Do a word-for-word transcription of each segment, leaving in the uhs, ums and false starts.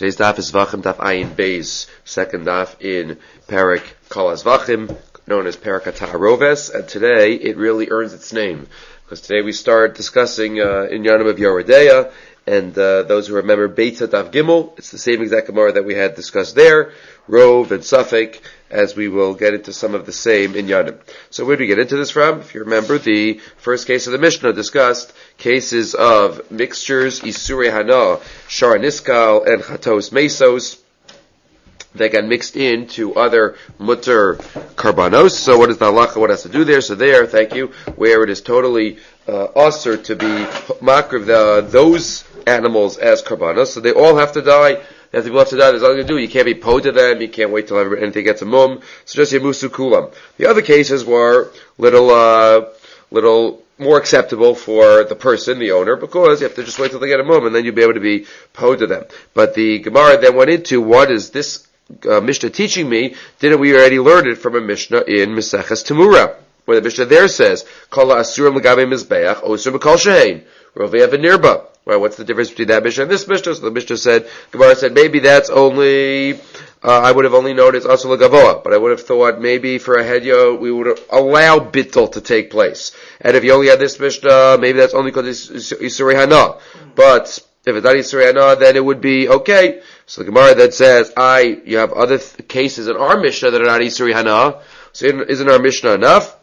Today's daf is Vachim Daf Ayin Beis, second daf in Perek Kol Vachim, known as Perek HaTaharoves, and today it really earns its name, because today we start discussing uh, in Yanim of Yoredeya, and uh, those who remember Beitza Daf Gimel, it's the same exact Gemara that we had discussed there, Rov and Suffolk, as we will get into some of the same in Yanim. So where do we get into this from? If you remember, the first case of the Mishnah discussed cases of mixtures, Isurei Hana, Shar Niskal, and Chatos Mesos, that got mixed into other mutter karbanos. So what is the halacha? What has to do there? So there, thank you, where it is totally uh, usher to be makriv the those animals as karbanos. So they all have to die. They have to go have to die. There's nothing to do. You can't be po to them. You can't wait till anything gets a mum. So just yamusu kulam. The other cases were little, uh, little more acceptable for the person, the owner, because you have to just wait till they get a mum, and then you'll be able to be po to them. But the Gemara then went into what is this uh, Mishnah teaching me? Didn't we already learn it from a Mishnah in Meseches Temura, where the Mishnah there says, Kol ha'asurim l'gabei mizbeach, osur b'kol shehein, rovei v'nirba. Right, what's the difference between that Mishnah and this Mishnah? So the Mishnah said, Gemara said, maybe that's only, uh, I would have only known it's Asur L'Gavoa, but I would have thought maybe for a Hedyo, we would allow Bittul to take place. And if you only had this Mishnah, maybe that's only because it's Isurei Hana. But if it's not Isurei Hana, then it would be okay. So the Gemara then says, I, you have other th- cases in our Mishnah that are not Isurei Hana, so isn't our Mishnah enough?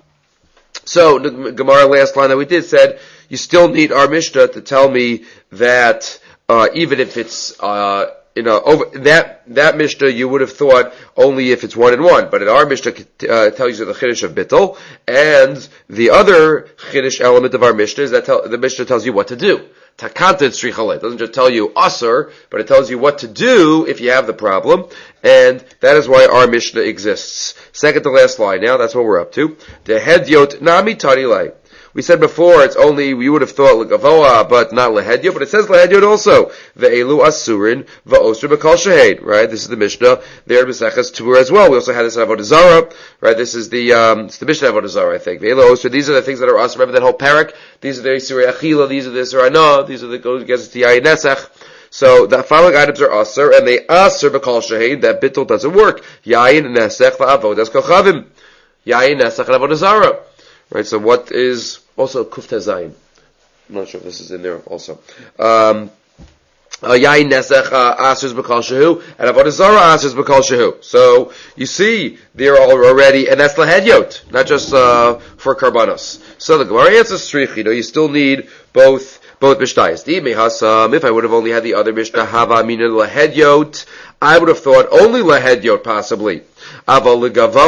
So the Gemara last line that we did said, you still need our Mishnah to tell me that uh, even if it's uh, you know over that that Mishnah you would have thought only if it's one and one, but in our Mishnah uh, tells you the chiddush of bittul, and the other chiddush element of our Mishnah is that tell, the Mishnah tells you what to do. Takanta tzrichale. It doesn't just tell you asur, but it tells you what to do if you have the problem, and that is why our Mishnah exists. Second to last line now, that's what we're up to. The hedyot nami tanilei. We said before, it's only, we would have thought l'gavoa, but not lehedyot, but it says lehedyot also. Ve'elu asurin, va'osur b'kol shehein, right? This is the Mishnah there in Meseches Temura as well. We also had this in Avodah Zarah, right? This is the, um, it's the Mishnah Avodah Zarah, I think. Ve'elu osur, these are the things that are asur. Remember that whole parak? These are the Isurei Achila, these are the Isurei Hana, these are the, goes against the Yayin Nesach. So the following items are asur, and they asur b'kol shehein, that bittul doesn't work. Yayin Nesach va'avodas kochavim. Yayin Nesach and Avodah Zarah. Right, so what is also Kufta Zayin? I'm not sure if this is in there also. Um, Yain Nesech Asers B'Kal Shehu, and Avodah Zarah Asers B'Kal Shehu. So you see, they're all already, and that's Lahedyot, not just uh, for Karbanos. So the Gemara answers Strich, you know, you still need both both Mishnayos. If I would have only had the other Mishnah, Hava Mina Lahedyot, I would have thought only Lahedyot possibly. If you would have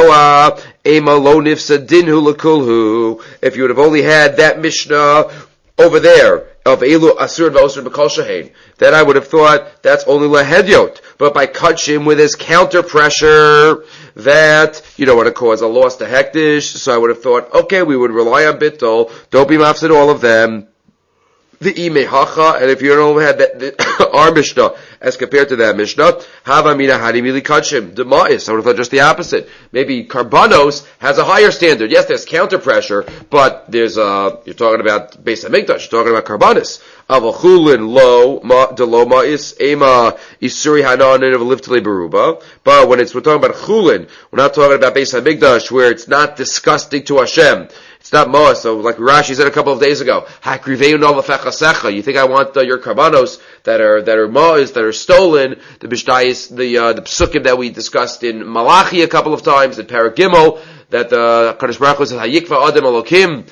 only had that Mishnah over there of Elu Asur V'Osur B'Kol Shehein, then I would have thought that's only Lahedyot. But by Kachim with his counter pressure, that you don't want to cause a loss to Hektish, so I would have thought, okay, we would rely on Bittul, don't be mafsid all of them. The Imei Hacha, and if you don't have that, the, our Mishnah, as compared to that Mishnah, Hava Mina Hari Mili Kachim, Demais, I would have thought just the opposite. Maybe Karbanos has a higher standard. Yes, there's counter pressure, but there's, uh, you're talking about Beis HaMikdash, you're talking about Karbanos. Avachulin lo, ma, de lo ma'is, ema, isuri hananin of liftele beruba. But when it's, we're talking about Chulin, we're not talking about Beis HaMikdash, where it's not disgusting to Hashem. It's not Moa, so like Rashi said a couple of days ago, you think I want uh, your karbanos that are, that are Moas, that are stolen, the Mishnayos, the, uh, the psukim that we discussed in Malachi a couple of times, in Perek Gimel, that the uh, Kadosh Baruch Hu says, Hayikva Adam Elokim,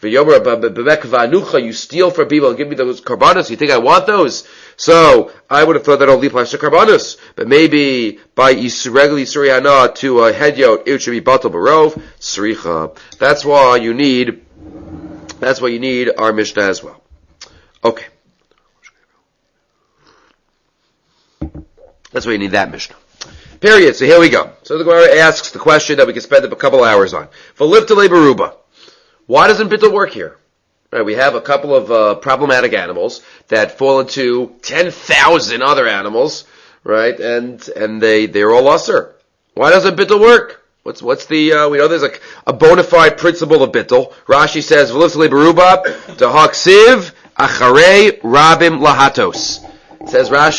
you steal from people and give me those karbanos, you think I want those? So, I would have thought that only applies to karbanos, but maybe by regular Isurei Hana to a hedyot, it should be batal barov, sricha. That's why you need, that's why you need our Mishnah as well. Okay. That's why you need that Mishnah. Period. So here we go. So the Gemara asks the question that we can spend a couple hours on. V'liftele beruba. Why doesn't bittul work here? Right, we have a couple of uh, problematic animals that fall into ten thousand other animals, right? And and they they're all usher. Why doesn't bittul work? What's what's the uh, we know there's a, a bona fide principle of bittul. Rashi says v'liftele beruba to haksiv acharei rabim lahatos. Says Rashi,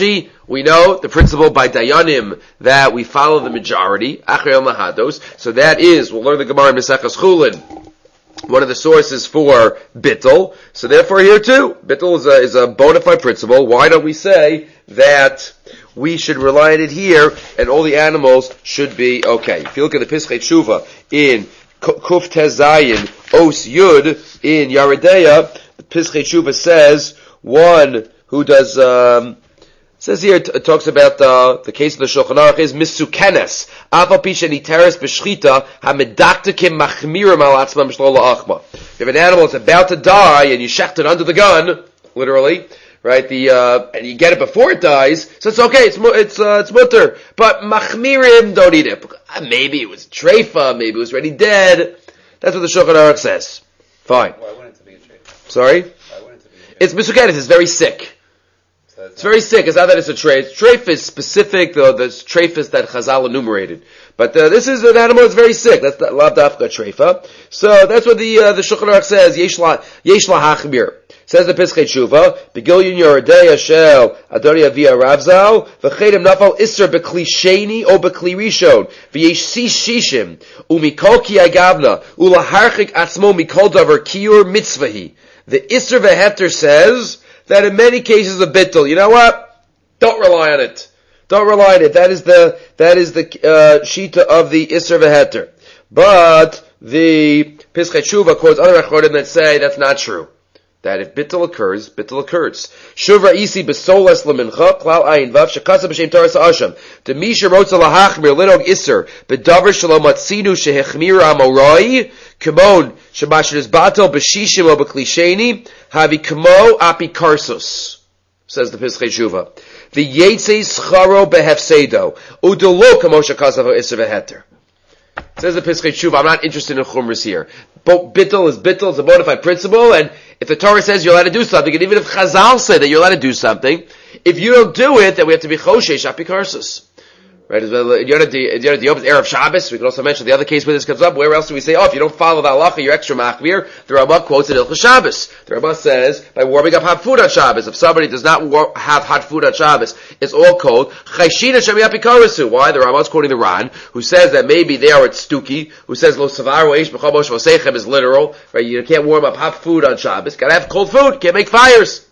We know the principle by Dayanim that we follow the majority, Achrei Mahados. So that is, we'll learn the Gemara in Maseches Chulin, one of the sources for bittul. So therefore here too, bittul is a, is a bona fide principle. Why don't we say that we should rely on it here and all the animals should be okay? If you look at the Pischei Tshuva in Kuf Tezayin Os Yud in Yaredeya, the Pischei Tshuva says one who does, um, says here, it, it talks about uh, the case of the Shulchan Aruch is misukenes. Afal pisha niteres b'shchita hamedaktekim machmirim al atzmam shlo la'achma. If you have an animal that's about to die and you shecht it under the gun, literally, right? The uh, and you get it before it dies, so it's okay. It's it's uh, it's mutter. But machmirim don't eat it. Maybe it was treifa. Maybe it was already dead. That's what the Shulchan Aruch says. Fine. Why wouldn't it be a treifa? Sorry. Why wouldn't it be a treifa? It's misukenes. It's very sick. It's very sick. It's not that it's a treif. Treif is specific, though. The treif is that Chazal enumerated. But uh, this is an animal that's very sick. That's the lav dafka treifa. So that's what the uh, the Shulchan Aruch says. Yesh la yesh la hachmir. Says the Pischei Tshuva. Begilyon yoredei shel Adoni Avia Ravzal v'chedem nafal iser bekli sheni o bekli rishon v'yesh si shishim umikol ki agavna ulaharchik atzmo mikol davar kiur mitzvahi. The iser v'heter says that in many cases of bittul, you know what? Don't rely on it. Don't rely on it. That is the that is the uh, shita of the Isser v'heter. But the Pischei Tshuva quotes other achorim that say that's not true. That if bittul occurs, bittul occurs. Shuvra isi besolas lemincha klal ayin vav shekasa b'shem taras ha'asham. Demisha rotza lahachmir linog Isser bedavar shalom atzinu shehechmir amoroi kimon shemashir batel b'shishim o b'klisheni havi kamo api karsos. Says the Pischei Tshuva. The yetze scharo behefsedo udolo kamo shekasa v'Isser v'heter. Says the Pischei Tshuva, I'm not interested in chumras here. But bittul is bittul, it's a bona fide principle, and if the Torah says you're allowed to do something, and even if Chazal said that you're allowed to do something, if you don't do it, then we have to be choshesh apikarsus. Right? In Yonah Diob's Erev Shabbos, we can also mention the other case where this comes up. Where else do we say, oh, if you don't follow the halacha, you're extra machmir? The Rambam quotes in Ilchus Shabbos. The Rambam says, by warming up hot food on Shabbos, if somebody does not war- have hot food on Shabbos, it's all cold. Chayshina shemi apikarasu. Why? The Rambam's quoting the Ran, who says that maybe there it's stuki, who says lo savaru eish b'chol mosh v'seichem is literal. Right? You can't warm up hot food on Shabbos. Gotta have cold food. Can't make fires.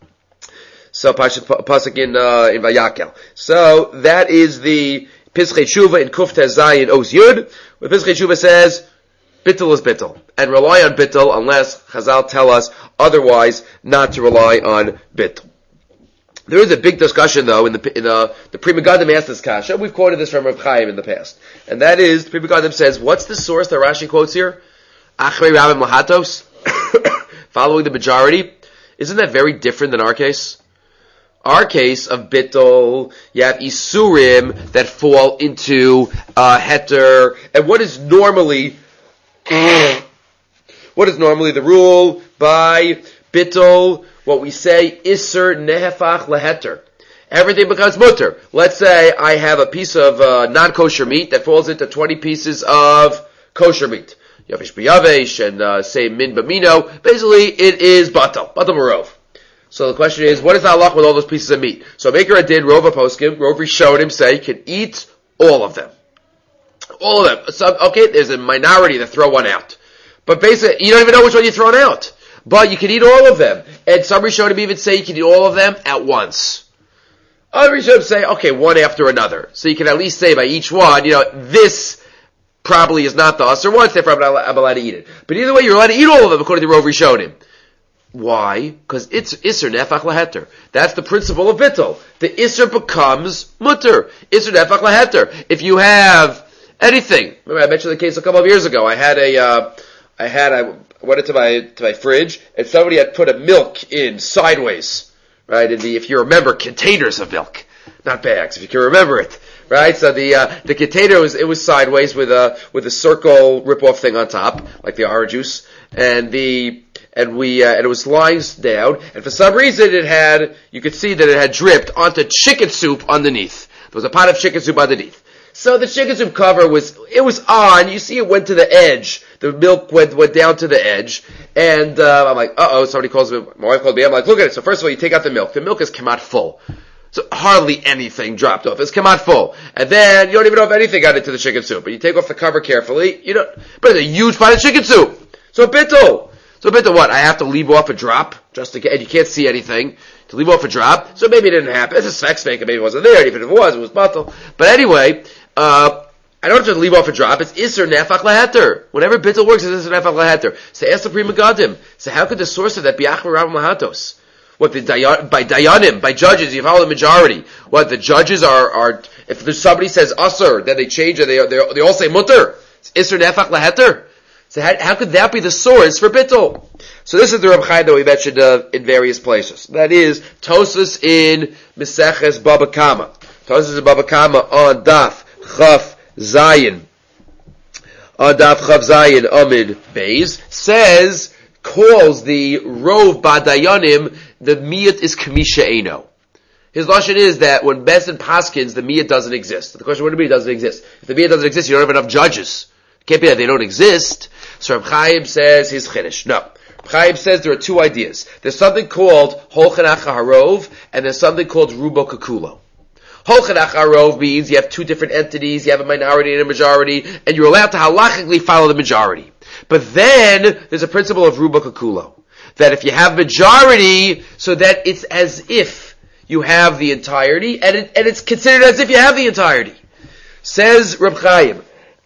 So, pasuk in, uh, in Vayakel. So, that is the Pischei Tshuva in Kuf Tezayin Os Yud, where Pischei Tshuva says, bittul is bittul. And rely on bittul unless Chazal tell us otherwise not to rely on bittul. There is a big discussion though in the, in the, the Pri Megadim asked this kasha. We've quoted this from Reb Chaim in the past. And that is, the Pri Megadim says, what's the source that Rashi quotes here? Achrei Rabim Lahatos? Following the majority? Isn't that very different than our case? Our case of bittul, you have isurim that fall into uh, heter, and what is normally what is normally the rule by bittul? What we say iser nehefach leheter. Everything becomes mutter. Let's say I have a piece of uh, non-kosher meat that falls into twenty pieces of kosher meat. Yavish b'yavesh and uh, say min b'mino. Basically, it is batal, batal marov. So the question is, what is the halach with all those pieces of meat? So Maker Adin, Rova Poskim, Rovi showed him, say, you can eat all of them. All of them. So, okay, there's a minority that throw one out. But basically, you don't even know which one you're throwing out. But you can eat all of them. And some Rishonim even say you can eat all of them at once. Other Rishonim say, okay, one after another. So you can at least say by each one, you know, this probably is not the usher one, therefore I'm allowed to eat it. But either way, you're allowed to eat all of them according to Rovi Shonim. Why? Because it's Isser Nefach Laheter. That's the principle of bittul. The Isser becomes mutter. Isser Nefach Laheter. If you have anything, remember I mentioned the case a couple of years ago. I had a, uh, I had, I went into my, to my fridge, and somebody had put a milk in sideways. Right? In the, if you remember, containers of milk. Not bags, if you can remember it. Right? So the, uh, the container was, it was sideways with a, with a circle rip-off thing on top, like the orange juice. And the, and we, uh, and it was lying down, and for some reason it had, you could see that it had dripped onto chicken soup underneath. There was a pot of chicken soup underneath. So the chicken soup cover was, it was on, you see it went to the edge. The milk went, went down to the edge, and, uh, I'm like, uh-oh, somebody calls me, my wife called me, I'm like, look at it. So first of all, you take out the milk. The milk is come out full. So hardly anything dropped off. It's come out full. And then you don't even know if anything got into the chicken soup. But you take off the cover carefully, you know, but it's a huge pot of chicken soup. So bittul. So bittul what? I have to leave off a drop, just to get, and you can't see anything, to leave off a drop. So maybe it didn't happen. It's a sex fake, maybe it wasn't there. Even if it was, it was bittul. But anyway, uh, I don't have to leave off a drop. It's Isser Nefach Laheter. Whenever bittul works, it's Isser Nefach Laheter. So ask the Prima Gadim. So how could the source of that be Achvar Ram Lahatos? What the by Dayanim, by judges, you follow the majority. What the judges are are if there's somebody says Asr, then they change it. They they they all say Mutter. It's Isser Nefach Laheter. So how, how could that be the source for bittul? So this is the Reb Chaim that we mentioned uh, in various places. That is Tosas in Meseches Baba Kama. Tosas in Baba Kama on Daf Chaf Zayin. On Daf Chaf Zayin Amid Beis says calls the Rov Badayanim the miyat is kamisha eno. His lashon is that when Bezdin paskins, the miyat doesn't exist. The question, what do you mean it doesn't exist? If the miyat doesn't exist, you don't have enough judges. It can't be that they don't exist. So Reb Chaim says his chiddush. No. Reb Chaim says there are two ideas. There's something called Holchan Harov, and there's something called Rubo Kakulo. Holchan Harov means you have two different entities, you have a minority and a majority, and you're allowed to halachically follow the majority. But then, there's a principle of Rubo Kakulo. That if you have majority, so that it's as if you have the entirety, and, it, and it's considered as if you have the entirety. Says Reb Chaim,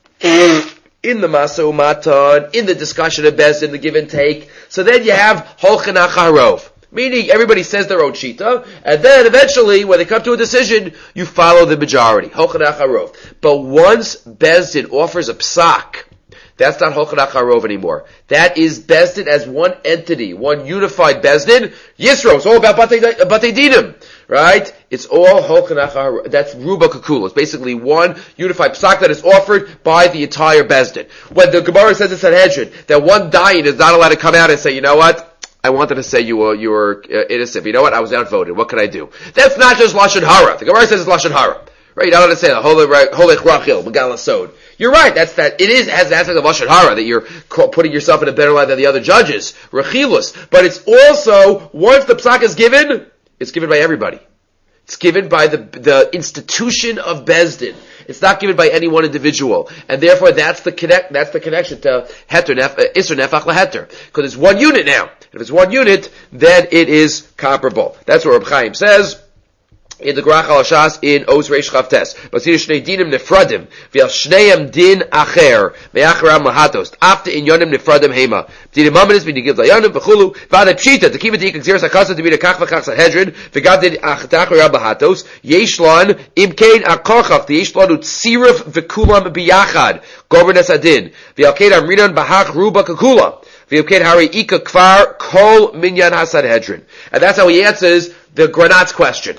in the Masa Umatan, in the discussion of Bezdin, the give and take, so then you have Holchan Harov. Meaning, everybody says their own shita, and then eventually, when they come to a decision, you follow the majority. Holchan Harov. But once Bezdin offers a psak, that's not Holchan Harov anymore. That is Bezdin as one entity, one unified Bezdin. Yisro, it's all about Batei Dinim, right? It's all Holchan Harov. That's Ruba Kakula. It's basically one unified psak that is offered by the entire Bezdin. When the Gemara says in Sanhedrin that one dayan is not allowed to come out and say, you know what? I wanted to say you were, you were uh, innocent, but you know what? I was outvoted. What could I do? That's not just Lashon Hara. The Gemara says it's Lashon Hara. Right, you're not allowed to say that. Holech Rachil, Megala Sod. You're right, that's that, it is, has the aspect of Lashon Hara, that you're putting yourself in a better light than the other judges. Rachilus. But it's also, once the psak is given, it's given by everybody. It's given by the, the institution of Bezdin. It's not given by any one individual. And therefore that's the connect, that's the connection to Heter, nef, uh, Isser Nefach LaHeter. Because it's one unit now. If it's one unit, then it is comparable. That's what Reb Chaim says in the Grach al Shas in Oz Reish Chavtes. Basir Shnei Dinim Nefradim, V'al Shneim Din Acher, Me'acharam Lahatos, After in Yonim Nefradim Hema. Dinim Amanis, B'nigiv Layanim, V'chulu, V'ad Pshita, to keep it to Ikak Zir Sakasa, to be the Kach V'chach Sanhedrin, V'gad Din Achacharam Lahatos, Yeshlan, Imkein Akochach, the Yeshlan Utsirif V'kulam B'yachad, Gobernes Adin, V'alkein Amrinan Bahach Ruba Kakula, V'alkein Hari Ika Kvar, Kol Minyan HaSanhedrin. And that's how he answers the Granat's question.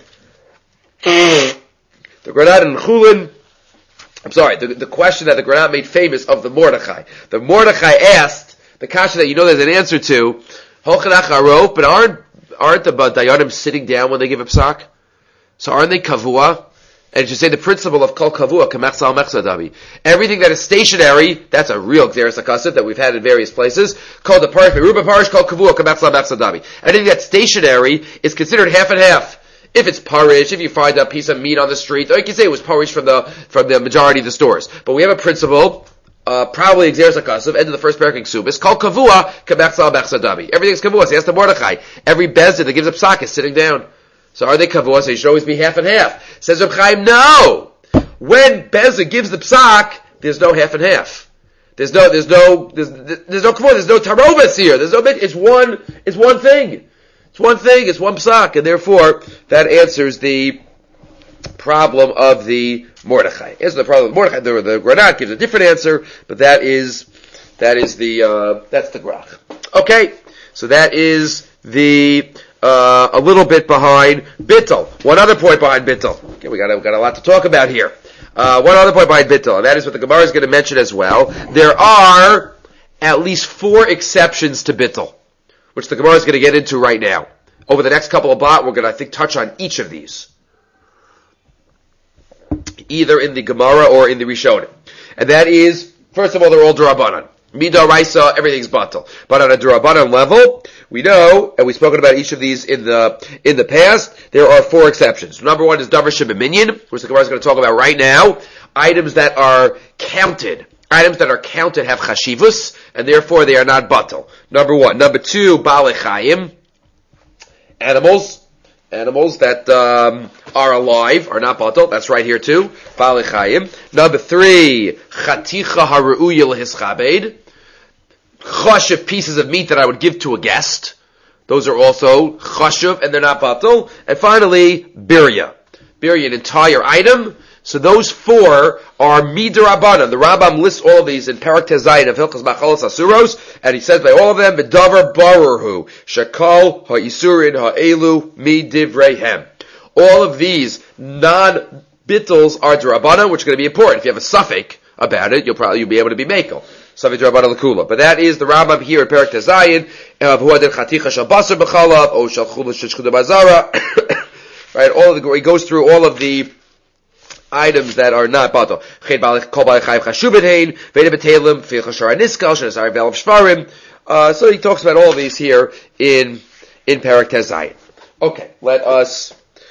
The Granat and Chulin, I'm sorry, the, the question that the Granat made famous of the Mordechai. The Mordechai asked, the kasha that you know there's an answer to, Holchan Harov, but aren't, aren't the Dayanim sitting down when they give a psak? So aren't they kavua? And it should say the principle of kol kavua, kamechsal mechsadabi. Everything that is stationary, that's a real Gzeres HaKasav that we've had in various places, called the Parish, Meruba Parish, called kavua, kamechsal mechsadabi. Anything that's stationary is considered half and half. If it's parish, if you find a piece of meat on the street, or you can say it was parish from the from the majority of the stores. But we have a principle, uh, probably Gzeres HaKasav, end of the first parak in Ksubis, called kavua kamechsal mechsadabi. Everything's kavua. So he asked the Mordechai. Every bezdin that gives a psak is sitting down. So are they kavua? So you should always be half and half. Says Reb Chaim, no. When bezdin gives the psak, there's no half and half. There's no, there's no, there's, there's no kavua. There's no taroves here. There's no. It's one. It's one thing. It's one thing, it's one psak, and therefore, that answers the problem of the Mordechai. Answers the problem of Mordechai. The, the Granat gives a different answer, but that is, that is the, uh, that's the Grach. Okay, so that is the, uh, a little bit behind Bittul. One other point behind Bittul. Okay, we got, we got a lot to talk about here. Uh, one other point behind Bittul, and that is what the Gemara is going to mention as well. There are at least four exceptions to Bittul, which the Gemara is going to get into right now. Over the next couple of blot, we're going to, I think, touch on each of these. Either in the Gemara or in the Rishonim. And that is, first of all, they're all Durabanan. Mida, Raisa, everything's Batal. But on a Durabanan level, we know, and we've spoken about each of these in the in the past, there are four exceptions. Number one is davar shebeminyan, which the Gemara is going to talk about right now. Items that are counted. Items that are counted have chashivus, and therefore they are not batal. Number one. Number two, baalei chayim. Animals. Animals that um, are alive are not batal. That's right here too. Baalei chayim. Number three, chaticha haru'uya lehischabed. Chashuv pieces of meat that I would give to a guest. Those are also chashuv, and they're not batal. And finally, birya. Birya, an entire item. So those four are midrabanan. The Rambam lists all of these in Parak Tezayin of Hilchos Machalos Asuros, and he says by all of them, B'davar baruhu, shakal ha'isurin ha'elu midivreihem. All of these non-bittles are drabanan, which are going to be important. If you have a suffix about it, you'll probably you'll be able to be mekel. Suffix drabanan l'kula. But that is the Rambam here in Parak Tezayin of huadin chaticha shal basar b'chalav, o shal chula sheshchuda bazara. Right, all of the, he goes through all of the items that are not batal. Uh, so he talks about all of these here in in Parak Tezayin. Okay, let us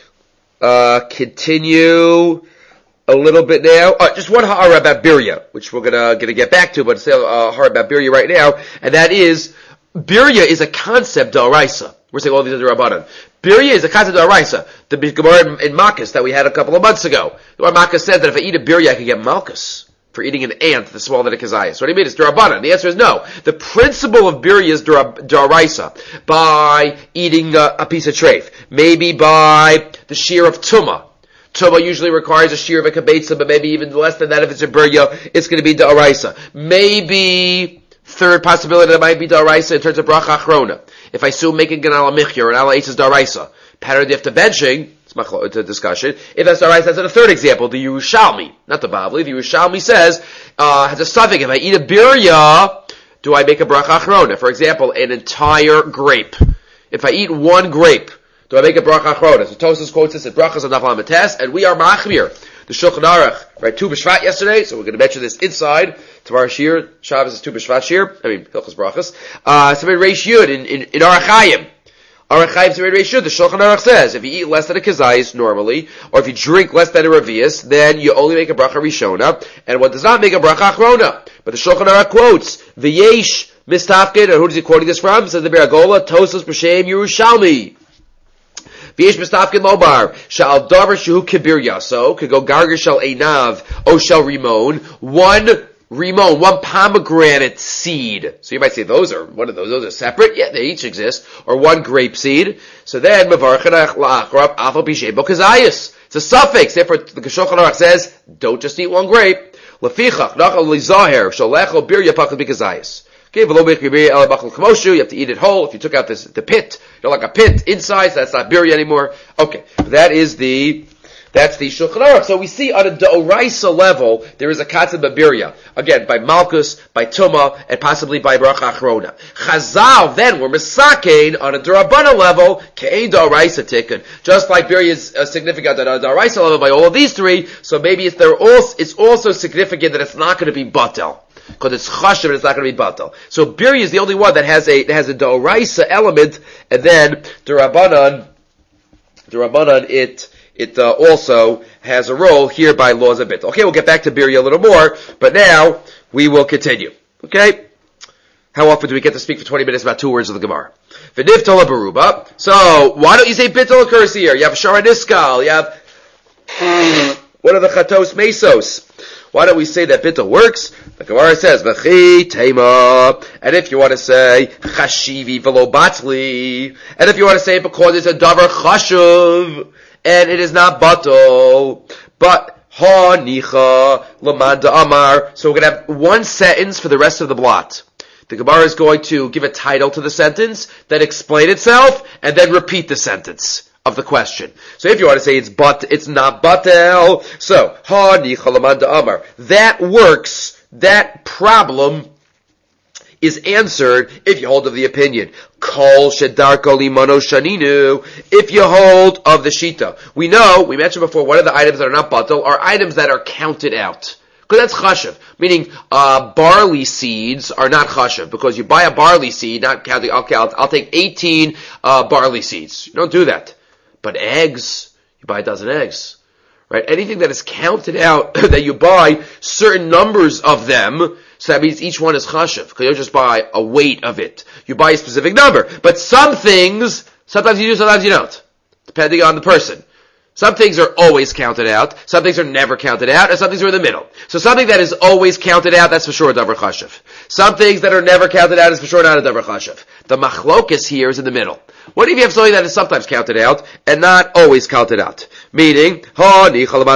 uh, continue a little bit now. Uh, just one ha'ara about birya, which we're gonna gonna get back to, but say a uh, ha'ara about birya right now, and that is birya is a concept d'oraisa. We're saying all these are Rabbanan. Birya is a concept of Araisa. The Gemara in, in Makkas that we had a couple of months ago. The Makkas said that if I eat a birya, I can get Malkus for eating an ant that's smaller than a kazayas. What do you mean? It's Rabbanan. The answer is no. The principle of birya is Daraisa. By eating a, a piece of treif. Maybe by the shear of Tumah. Tumah usually requires a shear of a kabetza, but maybe even less than that if it's a birya, it's going to be Daraisa. Maybe third possibility that might be Daraisa in terms of bracha achrona. If I assume making an ala michya or an ala eitz is daraisa, pattern after benching, it's a discussion. If that's daraisa, that's in a third example, the Yerushalmi, not the Bavli. The Yerushalmi says, uh, has a suffix, if I eat a birya, do I make a bracha achrona? For example, an entire grape. If I eat one grape, do I make a bracha achrona? So Tosas quotes this at brachas on Nafal Amates, and we are machmir. The Shulchan Aruch, right, Tu B'Shvat yesterday, so we're going to mention this inside. Tomorrow Shir, Shabbos is Tu B'Shvat Shir, I mean, Hilchos Brachas. Uh, Samid Reish Yud, in, in, in Arachayim. Arachayim Samid Reish Yud, the Shulchan Aruch says, if you eat less than a kazayis normally, or if you drink less than a revius, then you only make a bracha rishona, and one does not make a bracha achrona. But the Shulchan Aruch quotes, V'yesh mistafkid, and who is he quoting this from? Says the Beragola, Tosas B'Shem Yerushalmi. V'yesh mistafkin lobar shal davar shehu kibir yaso could go garger shal einav o shal rimon one rimon one pomegranate seed. So you might say those are one of those those are separate. Yeah, they each exist. Or one grape seed. So then mevarchenach la'achrab afal b'shem b'kazayis. It's a suffix. Therefore, the Shulchan Aruch says don't just eat one grape. Lefichach nachal lizaher shalechol bir yapachal b'kazayis. Okay, you have to eat it whole. If you took out this, the pit, you know, like a pit inside, so that's not birya anymore. Okay, that is the, that's the Shulchan Aruch. So we see on a D'oraisa level, there is a concept of birya. Again, by Malkus, by Tumah, and possibly by Bracha Achrona. Chazal, then, we're Misakein on a D'Rabbana level, Ke'ein D'oraisa Tikkun. Just like birya is uh, significant on a D'oraisa level by all of these three, so maybe it's, they're also, it's also significant that it's not going to be batel. Because it's chashiv and it's not going to be batal. So birya is the only one that has a that has a d'oraisa element, and then d'Rabbanan, d'Rabbanan it it uh, also has a role here by laws of bit. Okay, we'll get back to birya a little more, but now we will continue. Okay, how often do we get to speak for twenty minutes about two words of the Gemara? V'niv tola beruba. So why don't you say bittul occurs here? You have shara niskal. You have what are the chatos mesos? Why don't we say that bittul works? The Gemara says, V'chi tema. And if you want to say, Chashivi v'lo batli. And if you want to say it because it's a davar chashuv, and it is not batal, but ha nicha laman da'amar. So we're going to have one sentence for the rest of the blot. The Gemara is going to give a title to the sentence, then explain itself, and then repeat the sentence of the question. So if you want to say it's but, it's not batel. So, ha nicha laman da'amar. That works. That problem is answered if you hold of the opinion. Kol shedarko limano shaninu. If you hold of the shita. We know, we mentioned before, one of the items that are not batel are items that are counted out. Because that's chashav. Meaning, uh, barley seeds are not chashav. Because you buy a barley seed, not counting, okay, I'll, I'll take eighteen, uh, barley seeds. You don't do that. But eggs, you buy a dozen eggs. Right? Anything that is counted out, that you buy certain numbers of them, so that means each one is chashav. Because you don't just buy a weight of it. You buy a specific number. But some things, sometimes you do, sometimes you don't. Depending on the person. Some things are always counted out, some things are never counted out, and some things are in the middle. So something that is always counted out, that's for sure a davar chashav. Some things that are never counted out is for sure not a davar chashav. The machlokas here is in the middle. What if you have something that is sometimes counted out, and not always counted out? Meaning, so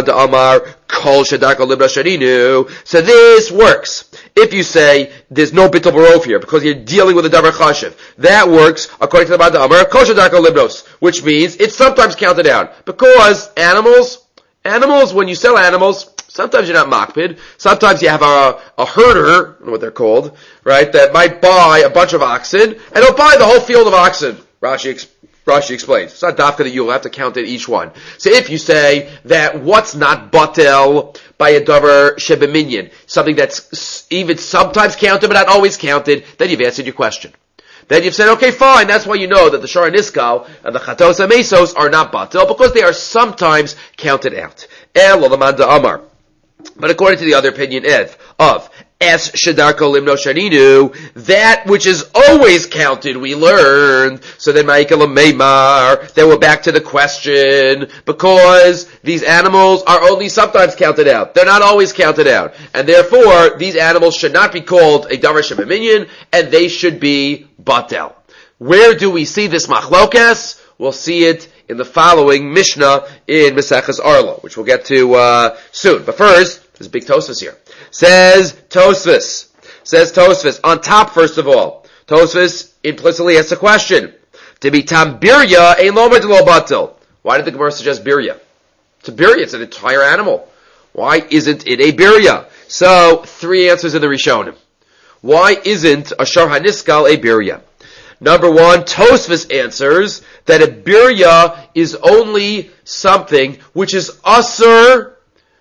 this works. If you say, there's no bittul barov here, because you're dealing with a davar chashav, that works according to the Manda Amar, kol shedarko libnos, which means it's sometimes counted out. Because animals, animals, when you sell animals, sometimes you're not makpid, sometimes you have a, a herder, I don't know what they're called, right, that might buy a bunch of oxen, and he'll buy the whole field of oxen. Rashi, Rashi explains. It's not dafka that you'll have to count it each one. So if you say that what's not batel by a davar shebeminyan, something that's even sometimes counted but not always counted, then you've answered your question. Then you've said, okay, fine, that's why you know that the Shara Niskal and the Chatos HaMesos are not batel, because they are sometimes counted out. El Olamanda Amar. But according to the other opinion Ed, of Es Shedarko Limno Shaninu, that which is always counted, we learned. So then Ma'ikal Meimar, then we're back to the question, because these animals are only sometimes counted out. They're not always counted out. And therefore, these animals should not be called a Davar Shebeminyan, and they should be Batel. Where do we see this machlokas? We'll see it in the following Mishnah in Maseches Arlo, which we'll get to uh, soon. But first, there's a big Tosfos here. Says Tosfos. Says Tosfos. On top, first of all, Tosfos implicitly asks a question. To be tam birya ein lomer de lo batel. Why did the Gemara suggest birya? It's a birya. It's an entire animal. Why isn't it a birya? So, three answers in the Rishonim. Why isn't a Shar HaNiskal a birya? Number one, Tosfos answers that a birya is only something which is asur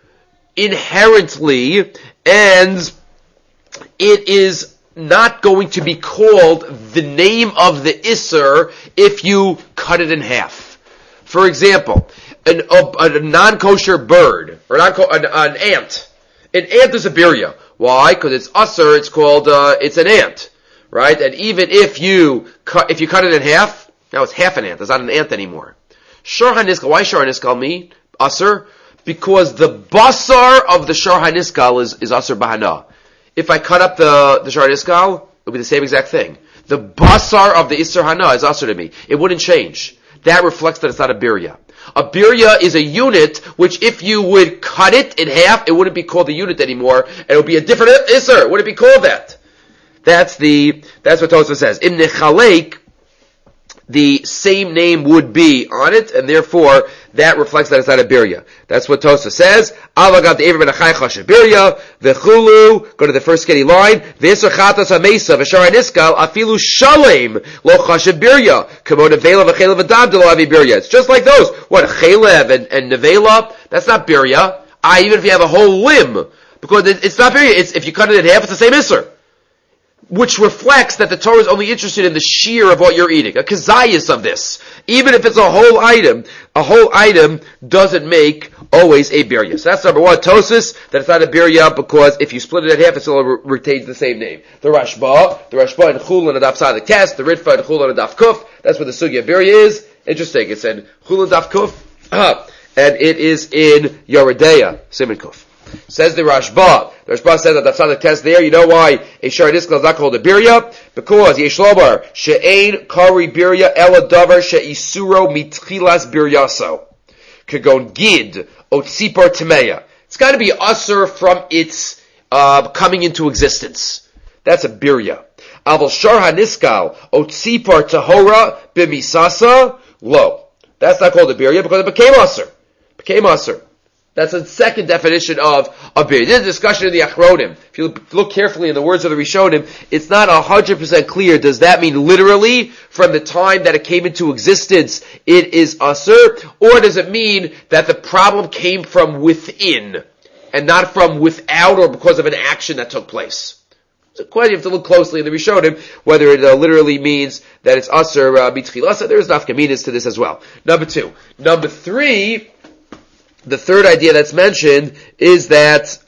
inherently, and it is not going to be called the name of the isser if you cut it in half. For example, an, a, a non-kosher bird, or non an, an ant. An ant is a birya. Why? Because it's asur, it's called, uh, it's an ant. Right? And even if you cut, if you cut it in half, now it's half an ant, it's not an ant anymore. Shar HaNiskal, why Shar HaNiskal me? Asur? Because the basar of the Shar HaNiskal is, is asur bahana. If I cut up the, the Shar HaNiskal, it'll be the same exact thing. The basar of the Isser Hana is asur to me. It wouldn't change. That reflects that it's not a birya. A birya is a unit which if you would cut it in half, it wouldn't be called a unit anymore, and it would be a different Isser. It wouldn't be called that. That's the, that's what Tosfos says. In Nechalek, the same name would be on it, and therefore, that reflects that it's not a birya. That's what Tosfos says. Avagad the Ever ben Achai Chashav birya, v'chulu, go to the first skinny line, v'yisr chatas ha-mesa, v'shar ha-niskal, afilu shalem, lo chashav birya, kamo nevela v'chelev v'dam de lo avi birya. It's just like those. What, chelev and, and nevela? That's not birya. Ah, even if you have a whole limb, because it, it's not birya. It's, if you cut it in half, it's the same isser. Which reflects that the Torah is only interested in the shear of what you're eating. A kazayas of this. Even if it's a whole item, a whole item doesn't make always a birya. So that's number one. Tosfos, that it's not a birya because if you split it in half, it still re- retains the same name. The Rashba, the Rashba in Chul and Adaf Sadik Test, the Ritva in Chul and Adaf Kuf, that's where the Sugya birya is. Interesting. It's in Chul and Adaf Kuf, and it is in Yoredeya, Simon Kuf. Says the Rashba. The Rashba says that that's not the test there. You know why a Shar HaNiskal is not called a birya? Because Yesh Lomar she'ein kari birya ela davar she'isuro mitchilas biryaso kagon gid otzipar temeya. It's got to be asur from its uh, coming into existence. That's a birya. Aval Shar HaNiskal otzipar tahora bimisasa lo. That's not called a birya because it became asur. Became asur. That's the second definition of a birya. This is a discussion in the Achronim. If you look carefully in the words of the Rishonim, it's not one hundred percent clear. Does that mean literally from the time that it came into existence it is asur? Or does it mean that the problem came from within? and not from without or because of an action that took place. So quite, you have to look closely in the Rishonim whether it uh, literally means that it's Aser uh, B'Tchilasa. There is nafkaminas to this as well. Number two. Number three, the third idea that's mentioned is that,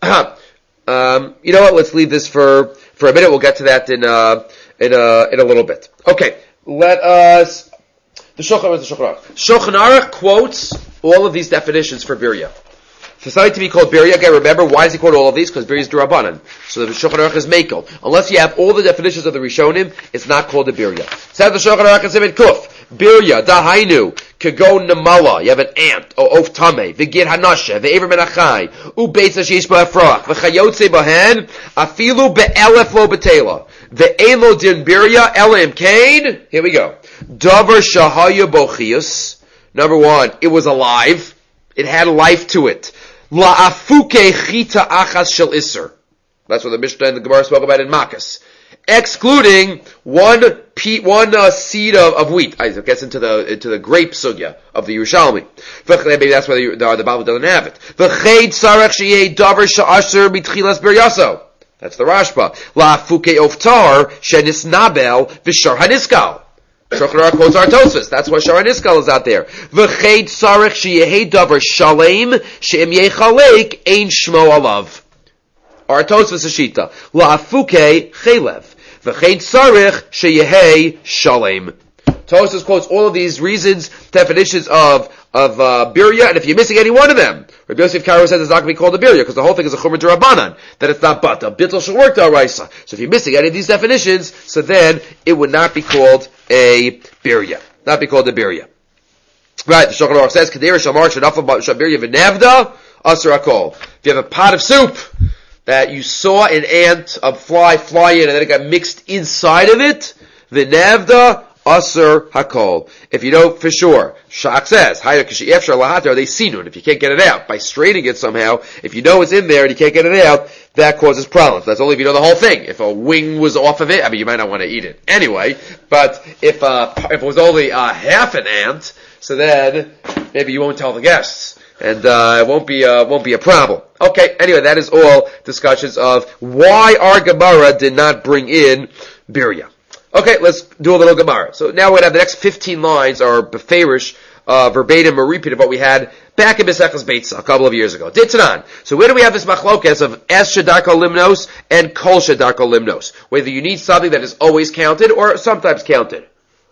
um, you know what, let's leave this for, for a minute. We'll get to that in, uh, in, uh, in a little bit. Okay, let us, the Shulchan, the Shulchan Aruch. Shulchan Aruch quotes all of these definitions for Birya. For something to be called Birya, again, remember, why does he quote all of these? Because Birya is D'Rabbanan. So the Shulchan Aruch is Mekel. Unless you have all the definitions of the Rishonim, it's not called a Birya. Says the Shulchan Aruch in Siman Kuf. Birya, Dahainu, Kago Namala, you have an ant, O Of Tame, Vigir Hanashe, Ve'ever Menachai, U Beitz Ashish Ba'afrach, V'chayotze Bahen, Afilu Be'elef Lo Betela, Ve'en Lo Din Birya, Elam Kain, here we go. Davar Shahaya Bochius, number one, it was alive, it had life to it. La'afuke Chita Achas Shel Isser. That's what the Mishnah and the Gemara spoke about in Makkos. Excluding one pe- one uh, seed of, of wheat. It gets into the into the grape sugya of the Yerushalmi. Maybe that's why the, the, the Bible doesn't have it. V'cheid sarech sheyeh davar sha'asher b'tchilas biryaso. That's the Rashba. La'afuke oftar shenisnabel v'shar haniskal. Shulchan Aruch quotes our Tosfos. That's why Shar Haniskal is out there. V'cheid sarech sheyeh davar shalem she'im yechalek ein shmo alav. Our Tosfos Ashita. La'afuke chelev. V'chein tzarich sheyehei shalem. Tosfos quotes all of these reasons, definitions of of uh, birya, and if you're missing any one of them, Rabbi Yosef Karo says it's not going to be called a birya, because the whole thing is a chumrah d'Rabbanan, that it's not bata. Bittul shel work d'Oraisa. So if you're missing any of these definitions, so then it would not be called a birya. Not be called a birya. Right, the Shulchan Aruch says, Kedera shamar shenafal shabirya v'nevda asur hakol. If you have a pot of soup, that you saw an ant, a fly, fly in, and then it got mixed inside of it, the nevda asur hakol. If you know for sure, Shach says, are they sinun? If you can't get it out, by straining it somehow, if you know it's in there and you can't get it out, that causes problems. That's only if you know the whole thing. If a wing was off of it, I mean, you might not want to eat it anyway, but if, uh, if it was only uh, half an ant, so then maybe you won't tell the guests. And, uh, it won't be, uh, won't be a problem. Okay, anyway, that is all discussions of why our Gemara did not bring in Birya. Okay, let's do a little Gemara. So now we're going to have the next fifteen lines are beferish, uh, verbatim or repeat of what we had back in Mesechus Beitza a couple of years ago. Ditzanan. So where do we have this machlokes of es shedarko limnos and kol shedarko limnos? Whether you need something that is always counted or sometimes counted.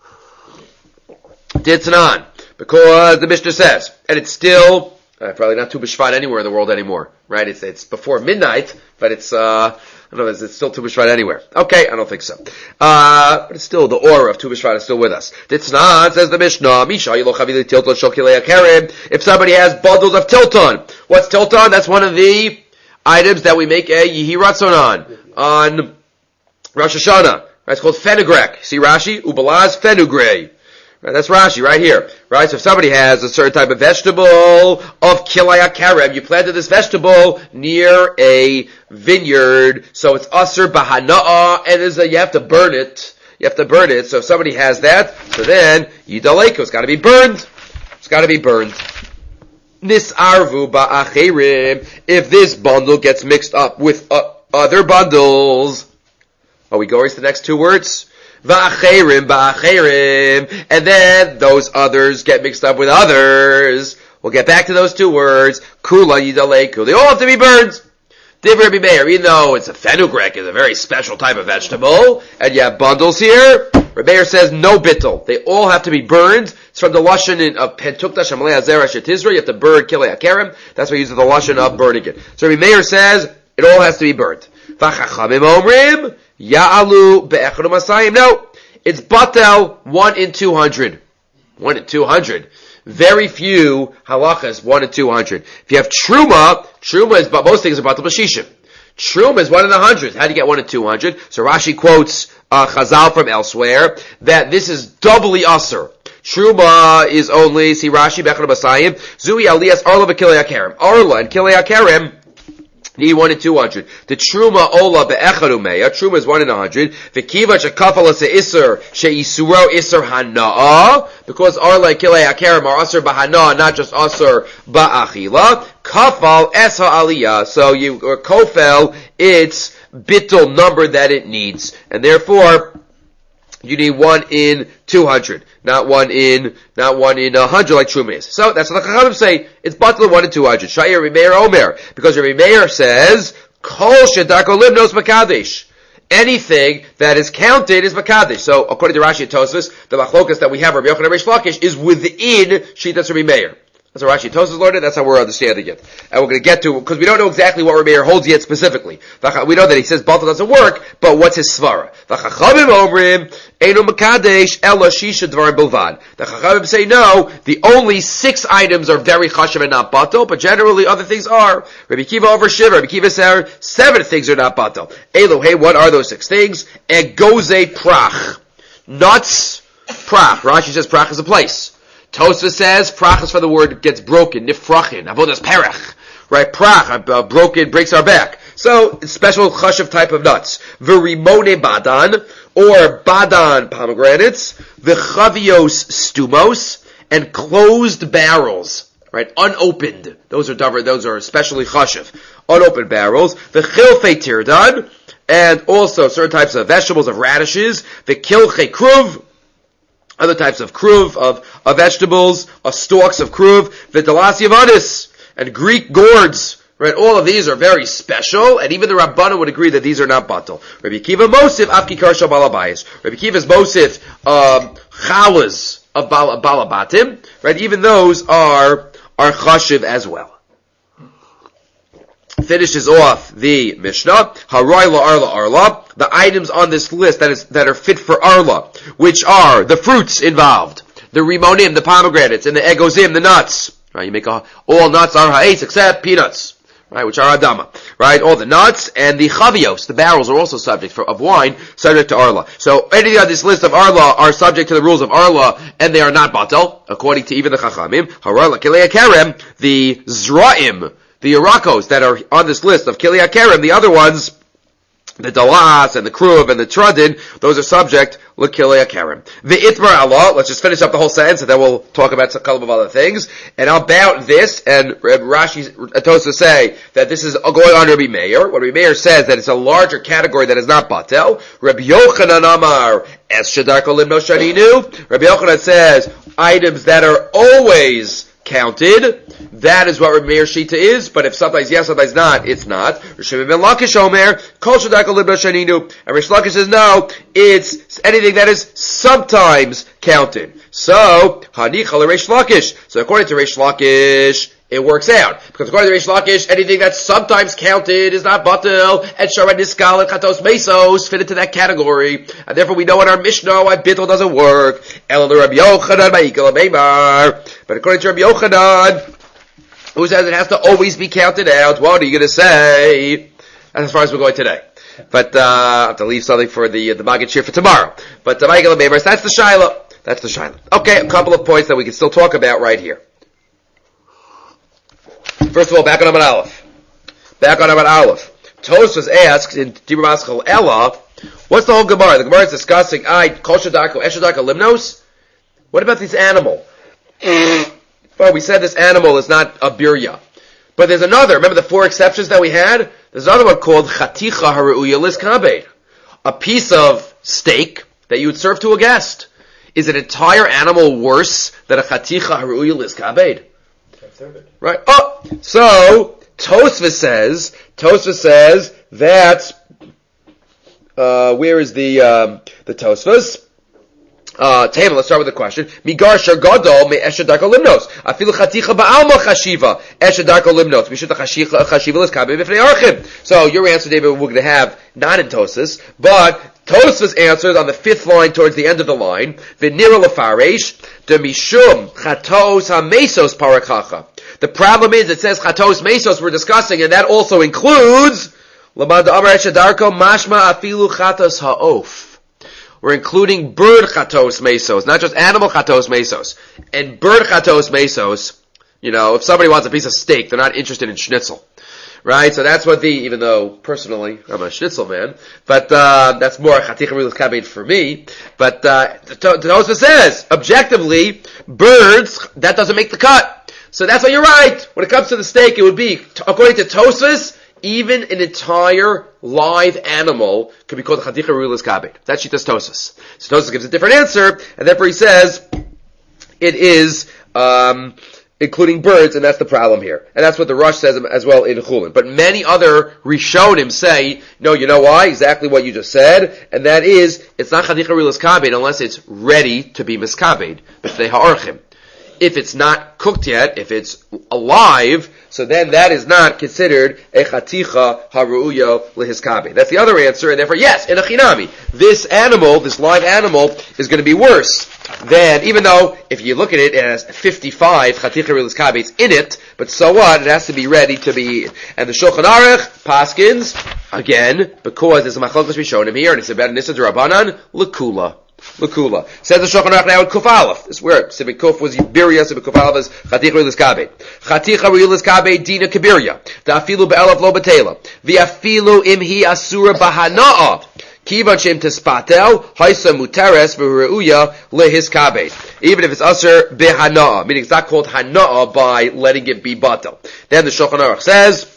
Ditzanan. Because the Mishnah says, and it's still, Uh, probably not Tu B'Shvat anywhere in the world anymore, right? It's it's before midnight, but it's uh, I don't know, is it still Tu B'Shvat anywhere? Okay, I don't think so. Uh, but it's still, the aura of Tu B'Shvat is still with us. It's not, says the Mishnah, if somebody has bundles of tilton. What's tilton? That's one of the items that we make a Yehi Ratzon on, on Rosh Hashanah. Right? It's called fenugreek. See Rashi? Ubalaz fenugreek. Right, that's Rashi right here. Right, so if somebody has a certain type of vegetable of kilei akarem, you planted this vegetable near a vineyard, so it's aser bahana'a, and there's a, you have to burn it. You have to burn it. So if somebody has that, so then yidaleko, it's got to be burned. It's got to be burned. Nisarvu ba'acherim, if this bundle gets mixed up with uh, other bundles. Are we going to the next two words? Va'acherim, ba'acherim, and then those others get mixed up with others. We'll get back to those two words. Kula yidaleku. They all have to be burned. Divrei Rabbi Meir, even though it's a fenugreek, is a very special type of vegetable, and you have bundles here, Rabbi Meir says no bittul. They all have to be burned. It's from the lashon in of pentukta shamalei azera shetizra. You have to burn kilei akerem. That's why he uses the lashon of burning it. So Rabbi Meir says it all has to be burned. V'chachamim omrim ya'alu be'echad u'masayim. No, it's batel one in two hundred. One in two hundred. Very few halachas, one in two hundred. If you have truma, truma is, but most things are batel b'shishim. Truma is one in a hundred. How do you get one in two hundred? So Rashi quotes uh, Chazal from elsewhere that this is doubly aser. Truma is only, see Rashi, Bechad Basayim, Zui Aliyas Arla v'Kilei HaKerem. Arla and Kilei HaKerem, Need one in two hundred. The truma ola be'echarumeya. Truma is one in a hundred. V'kiva shekafala se'isr she'isuro isr hana'a. Because arla kilei akarim are asr b'hana'a, not just asr ba'achila. Kafal es ha'aliyah. So you, or kofel, it's bittul number that it needs. And therefore, you need one in two hundred. Not one in, not one in a hundred like Truma is. So that's what the Chachamim say. It's batal one in two hundred. Shayir Rimeir Omer. Because Rimeir says, Kol shedarko limnos makadesh. Anything that is counted is makadesh. So according to Rashi and Tosfos, the machlokas that we have, Rabbi Yochanan and Reish Lakish, is within Shitas Rimeir. That's how Rashi and Tosfos learned it. That's how we're understanding it. And we're going to get to, because we don't know exactly what Rameir holds yet specifically. We know that he says Batal doesn't work, but what's his svara? The Chachamim omrim, Einu Makadesh, Ela Shisha Dvarim Bilvad. The Chachamim say no, the only six items are very chashav and not Batal, but generally other things are. Rabbi Kiva over Shiva, Rabbi Kiva says seven things are not Batal. Elo, hey, what are those six things? Egoze Prach. Nuts, Prach. Rashi says Prach is a place. Tosfos says prach is for the word gets broken, nifrachin, avodas perach, right? Prach, uh, broken, breaks our back. So it's special chashav type of nuts. V'rimone badan or badan pomegranates, v'chavios stumos, and closed barrels, right? Unopened. Those are davar, those are especially chashav. Unopened barrels. V'chilfei tirdan, and also certain types of vegetables of radishes. V'kilchei kruv. Other types of kruv, of, of vegetables, of stalks of kruv, v'dalasi of anis, and Greek gourds, right? All of these are very special, and even the Rabbanan would agree that these are not batal. Rabbi Kiva Mosif, Afki Karsha Balabayis. Rabbi Kiva's Mosif, um, chalas of bal- Balabatim, right? Even those are, are chashiv as well. Finishes off the Mishnah, Haray la Arla Arla, the items on this list that is that are fit for Arla, which are the fruits involved, the rimonim, the pomegranates, and the egozim, the nuts. Right, you make a, all nuts are ha'es except peanuts, right, which are adama. Right, all the nuts and the chavios, the barrels, are also subject for, of wine, subject to Arla. So anything on this list of Arla are subject to the rules of Arla, and they are not batal, according to even the Chachamim. Haray la kilei kerem, the zra'im, the Irakos that are on this list of Kilei HaKerem, the other ones, the Dalas and the Kruv and the Tradin, those are subject to Kilei HaKerem. The Itmar Allah, let's just finish up the whole sentence and then we'll talk about a couple of other things. And about this, and Rashi Tosfos say that this is going on Rabbi Meir. What Rabbi Meir says that it's a larger category that is not Batel. Rabbi Yochanan Amar, Es Shadarko Limno Shaninu. Rabbi Yochanan says items that are always counted. That is what Meir Shita is, but if sometimes yes, sometimes not, it's not. Rishon ben Lakish Omer, Kol Shadarko Limno Shaninu. And Rish Lakish says no, it's anything that is sometimes counted. So, Hanicha Rish Lakish. So according to Rish Lakish, it works out. Because according to Rish Lakish, anything that's sometimes counted is not batel, and Shara Niskal and Chatos Mesos fit into that category. And therefore we know in our Mishnah why bittul doesn't work. But according to Rabbi Yochanan, who says it has to always be counted out, what are you going to say? That's as far as we're going today. But uh, I have to leave something for the uh, the Maggid Shir for tomorrow. But uh, that's the Shiloh. That's the Shiloh. Okay, a couple of points that we can still talk about right here. First of all, back on Amud Aleph. Back on Amud Aleph. Tosfos asks in Dibur Maschal Ella, what's the whole Gemara? The Gemara is discussing, I, Kol Shadarko, Eshadarko Limnos? What about this animal? Well, we said this animal is not a birya. But there's another, remember the four exceptions that we had? There's another one called Chaticha Haru'uya Liskabed. A piece of steak that you would serve to a guest. Is an entire animal worse than a Chaticha Haru'uya Liskabed? Right. Oh, so Tosfos says, Tosfos says that, uh, where is the, um, the Tosfos? Uh, table, let's start with the question. Migar Shargadol me Eshadarko Limnos. Afilu Chaticha Ba'alma Chashiva. Eshadarko Limnos. Mishut Chashiva Liskabe B'fnei Archim. So your answer, David, we're going to have not in Tosfos, but Tosfos answers on the fifth line towards the end of the line. V'nira Lefaresh de Mishum Chatos HaMesos Parakacha. The problem is it says Chatos Mesos we're discussing, and that also includes Lamad Amar Eshadarko Mashma Afilu Chatos Ha'of. We're including bird chatos mesos, not just animal chatos mesos. And bird chatos mesos, You know, if somebody wants a piece of steak, they're not interested in schnitzel. Right? So that's what the, even though personally I'm a schnitzel man, but uh, that's more chaticha rilas kabed for me. But uh, the Tosfos says, objectively, birds, that doesn't make the cut. So that's why you're right. When it comes to the steak, it would be, according to Tosfos, even an entire live animal could be called chaticha rilas kabed. That's Shitas Tosfos. So Tosfos gives a different answer, and therefore he says it is um, including birds, and that's the problem here. And that's what the Rush says as well in Chulin. But many other Rishonim say, no, you know why? Exactly what you just said, and that is, it's not chaticha rilas kabed unless it's ready to be miskabed, b'fnei ha'orchim. If it's not cooked yet, if it's alive, so then that is not considered a chaticha haru'uya lehiskabe. That's the other answer, and therefore, yes, in a chinami, this animal, this live animal, is going to be worse than, even though, if you look at it, it has fifty-five chaticha lehiskabes in it, but so what? It has to be ready to be eaten. And the Shulchan Aruch, Paskins, again, because there's a machlokes rishonim here, and it's about Nissa D'Rabbanan, lekula. L'kula. Says the Shulchan Aruch now in Kuf Aleph. This word. Sivik Kuf was Yibiria, Sivik Kuf Aleph is Chaticha rilas kabed. Chaticha rilas kabed dina kibiria. The afilu be'elav lo betela. The afilu imhi asura bahana'a. Kivan shem tespatel, haisa muteres v'ru'uya lehis kabed. Even if it's asur behana'a, meaning it's not called hana'a by letting it be batel. Then the Shulchan Aruch says,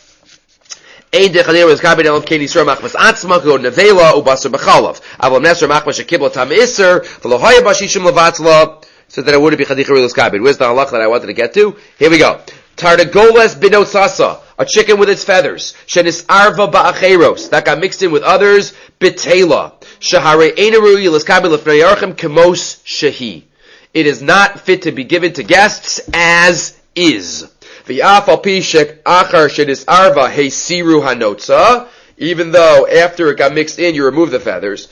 Ein dechanir was kabed elam kein yisur machmas atzma go nevela ubasur b'chalav. Aval nesur machmas shekibla tam iser v'lo haya bashishim levatzla. So that it wouldn't be chaticha rilas kabed. Where's the halach that I wanted to get to? Here we go. Tardagoles binosasa, a chicken with its feathers. Shenis arva ba'acheros, that got mixed in with others. Bitela. Shahare einaru yilas kabed lefnei yarchem kemos shehi. It is not fit to be given to guests as is. Even though after it got mixed in, you remove the feathers.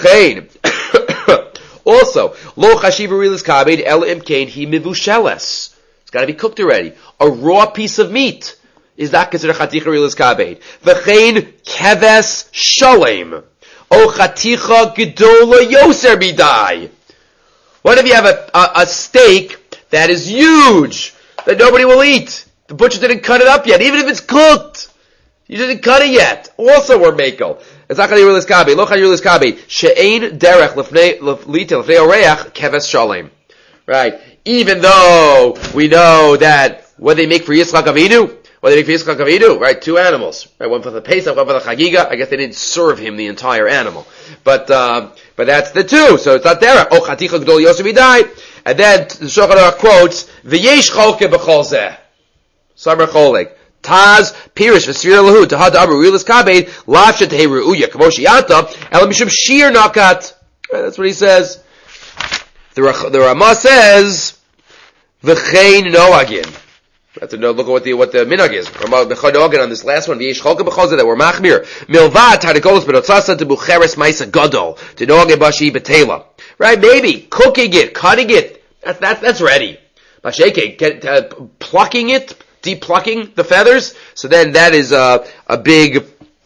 Also, lo chashiva rilas kabed el imkain hi mivusheles. It's got to be cooked already. A raw piece of meat is not considered chaticha rilas kabed. V'chein keves shalem o chaticha gedola yoser bidai. What if you have a, a, a steak that is huge that nobody will eat? The butcher didn't cut it up yet, even if it's cooked. You didn't cut it yet. Also, we're makel. It's not chaticha rilas kabed. Lo chaticha rilas kabed. She'ein derech lefnei lefnei oreach keves shalem. Right. Even though we know that what they make for Yitzchak Avinu, what they make for Yitzchak Avinu, right? Two animals, right? One for the Pesach, one for the Chagiga. I guess they didn't serve him the entire animal, but uh, but that's the two. So it's not there. Oh, chaticha gdol yosef midai. And then the Shulchan Aruch quotes v'yesh cholke b'chol zeh. Samar cholek. Taz pirish v'svir lahu tahad amru rilas kabed lav shetei ru'uya k'moshi yata elam mishum shir nakat. That's what he says. The, the Ramah says, "V'chein noagin." Have to know, look at what the what the minhag is. Ramah v'chein noagin on this last one. V'yesh cholke b'chol zeh that we're machmir. Milvad tarikolos b'notzasa to bucheres ma'isa gadol to noagin bashi betela. Right? Maybe cooking it, cutting it. That, that that's ready. Basheking, get uh, plucking it, depucking the feathers. So then that is uh, a big.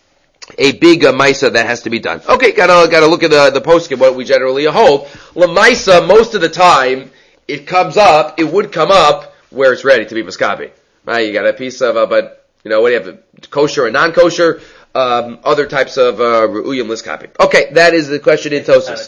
A big uh, maisa that has to be done. Okay, gotta gotta look at the the poskim what we generally hold. La maisa, most of the time it comes up. It would come up where it's ready to be miskabi. Right? You got a piece of, uh, but you know what do you have? Kosher and non-kosher, um, other types of ru'uyim uh, liskabi. Okay, that is the question in Tosfos.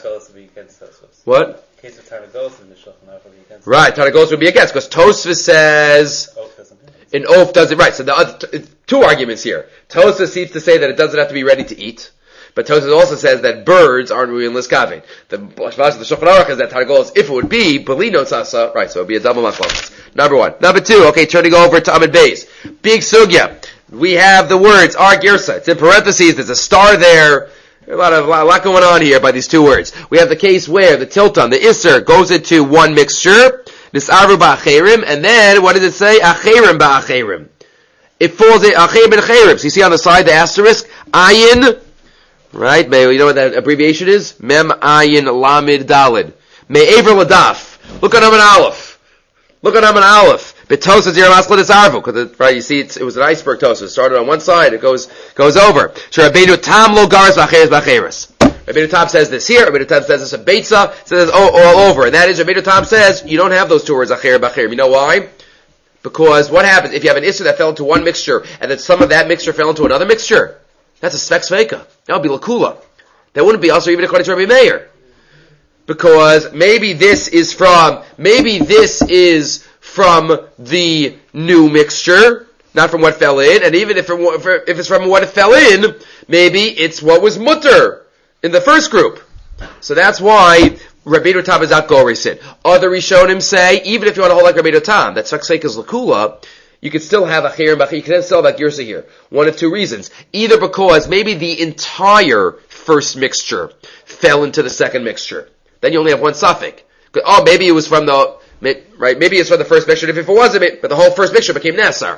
What? In case of Tarnagos in the Shulchan Aruch would be against. Right, Tarnagos would be against because Tosfos says. An oaf does it right. So the other, t- two arguments here. Tosfos seems to say that it doesn't have to be ready to eat, but Tosfos also says that birds aren't ru'uyim liskaven. The the Shulchan Aruch is that Targos, if it would be belino sasa, right? So it would be a double machlokes. Number one. Number two. Okay, turning over to Amid Beis. Big sugya. We have the words ar girsa. It's in parentheses. There's a star there. A lot of a lot going on here by these two words. We have the case where the tilton, the iser, goes into one mixture. Nis'aru ba'acherim, and then, what does it say? Acherim ba'acherim. It falls in, acherim ba'acherim. So you see on the side, the asterisk, ayin, right? You know what that abbreviation is? Mem ayin lamid dalid. Me'ever ladaf. Look on Amin Aleph. Look on Amin Aleph. B'tosa zir masla disarvu. Because, right, you see, it's, it was an iceberg tosa. It started on one side, it goes, goes over. Sh'rabbeinu tam lo garas ba'acheres ba'acheres. Rabbeinu Tam says this here, Rabbeinu Tam says this in Beitza, says this all, all over. And that is, Rabbeinu Tam says, you don't have those two words, acher b'acher. You know why? Because what happens if you have an Isser that fell into one mixture and then some of that mixture fell into another mixture? That's a Svek Sveika. That would be Lakula. That wouldn't be also even according to Rabbi Meir. Because maybe this is from, maybe this is from the new mixture, not from what fell in, and even if, it, if it's from what it fell in, maybe it's what was mutter in the first group. So that's why Rabbeinu Tam is not Goresin. Other Rishonim say, even if you want to hold like Rabbeinu Tam, that Svek Sveika is Lakula, you could still have a Chir and Bachir, you can still have a Girsa here. One of two reasons. Either because maybe the entire first mixture fell into the second mixture. Then you only have one suffix. Oh, maybe it was from the, right, maybe it's from the first mixture, if it wasn't, but the whole first mixture became Nassar.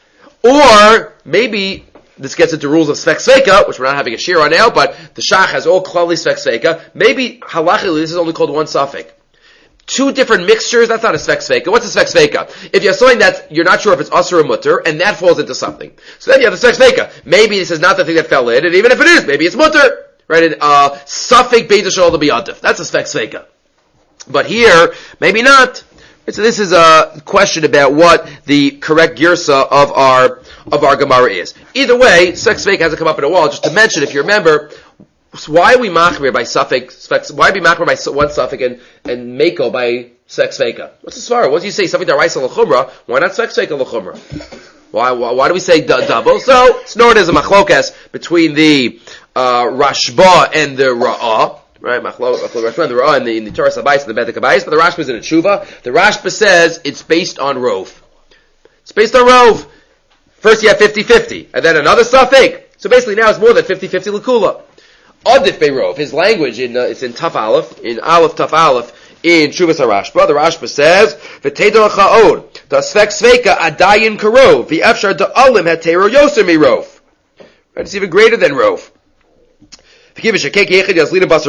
Or, maybe, this gets into rules of Svek Sveika, which we're not having a shir on now, but the Shach has all Klali Svek Sveika. Maybe, halachically, this is only called one suffix. Two different mixtures, that's not a Svek Sveika. What's a Svek Sveika? If you have something that you're not sure if it's Asur or Mutter, and that falls into something. So then you have the Svek Sveika. Maybe this is not the thing that fell in, and even if it is, maybe it's Mutter. Right, and, uh, suffix Beis Yishol to be Adif. That's a Svek Sveika. But here, maybe not. So this is a question about what the correct girsa of our, of our Gemara is. Either way, Svek Sveika hasn't come up in a while. Just to mention, if you remember, why are we machmir by suffix, why are we machmir by one suffix and, and meko by Svek Sveika? What's the svara? What do you say? Something that Raisa l'chumra, why not Svek Sveika l'chumra? Why, why, why do we say d- double? So, it's known as a machlokas between the, uh, Rashba and the Ra'ah, right? Machlo, Rashba and the Ra'ah in the, in the Torah Sabais and the Bedek Abayis, but the Rashba is in a Tshuva. The Rashba says it's based on Rov. It's based on Rov. First you have fifty-fifty, and then another suffix. So basically now it's more than fifty-fifty L'Kula. Adif Beirov, his language in, uh, it's in Taf Aleph, in Aleph Taf Aleph, in Shuvas HaRashba, the Rashba says, V'teidol ha'od, da Svek Sveika adayin karov, v'efshar da'alim ha'teiro yoser mirov. Right, it's even greater than Rov. Just like you go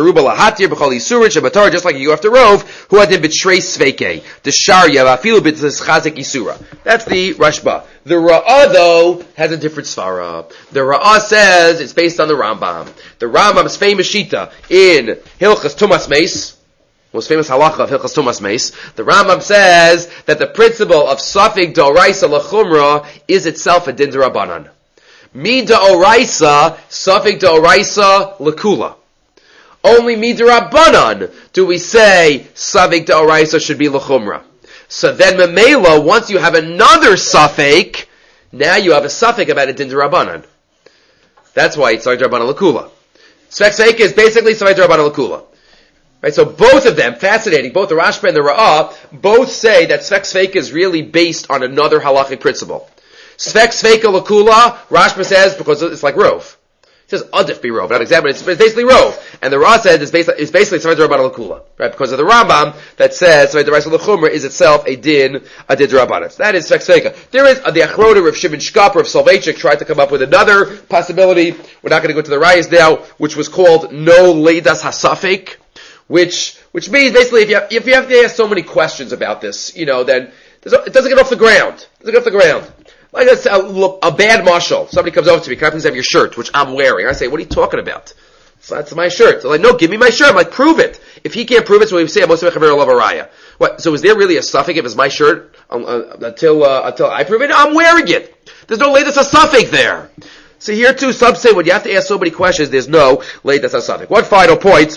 after Rov, who had been betray Sveike, the Sharia, Afilu bit Chazik Isura. That's the Rashba. The Ra'ah, though, has a different svara. The Ra'ah says it's based on the Rambam. The Rambam's famous shita in Hilchas Tumas Meis, most famous halacha of Hilchas Tumas Meis, the Rambam says that the principle of Safik D'Oraisa L'Chumra is itself a Din D'Rabbanan. Mida Oraisa, Safik D'Oraisa L'Kula. Only Mida Rabbanan do we say Safik D'Oraisa should be L'Chumra. So then Memela, once you have another Safik, now you have a Safik about a Din D'Rabbanan. That's why it's Safik D'Rabbanan L'Kula. Svek Sveika is basically Safik D'Rabbanan L'Kula. Right, so both of them, fascinating, both the Rashba and the Ra'ah, both say that Svek Sveika is really based on another halachic principle. Svek Sveika L'Kula, Rashba says, because it's like Rov. It says Adif be Rov, not exactly, but it's basically Rov. And the Ra'ah says it's, based, it's basically Svek D'Rabbanan L'Kula, right, because of the Rambam that says Svek D'Oraisa L'Chumra is itself a din, a din D'Rabbanan. So that is Svek Sveika. There is uh, the Achronim of Shimon Shkap or of Soloveitchik tried to come up with another possibility. We're not going to go to the Rayas now, which was called No Leidas HaSafek. Which, which means basically if you have, if you have to ask so many questions about this, you know, then it doesn't get off the ground. It doesn't get off the ground. Like a, a, a bad marshal. Somebody comes over to me, can I please have your shirt, which I'm wearing? I say, what are you talking about? So that's my shirt. They're like, no, give me my shirt. I'm like, prove it. If he can't prove it, so we say, what? So is there really a suffix if it's my shirt um, uh, until, uh, until I prove it? I'm wearing it. There's no latest a suffix there. So here too, some say when you have to ask so many questions, there's no latest a suffix. One final point.